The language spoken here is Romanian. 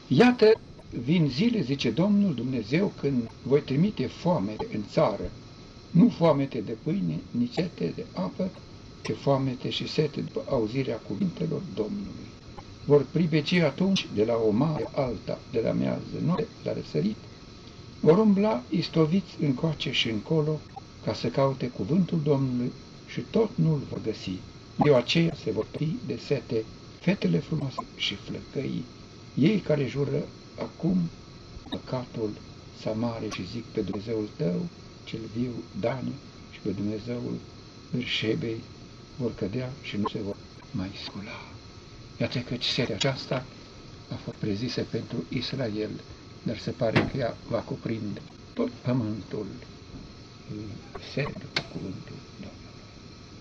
Iată, vin zile, zice Domnul Dumnezeu, când voi trimite foamete în țară, nu foamete de pâine, nici sete de apă, ci foamete și sete după auzirea cuvintelor Domnului. Vor pribegi atunci de la o mare alta, de la miază noapte la răsărit, vor umbla istoviți încoace și încolo, ca să caute cuvântul Domnului și tot nu-l vor găsi. De aceea se vor fi de sete fetele frumoase și flăcăii, ei care jură acum păcatul Samare și zic pe Dumnezeul tău, cel viu, Dani, și pe Dumnezeul Berșebei vor cădea și nu se vor mai scula. Iată căci setea aceasta a fost prezisă pentru Israel, dar se pare că ea va cuprinde tot pământul. Sete, cuvântul.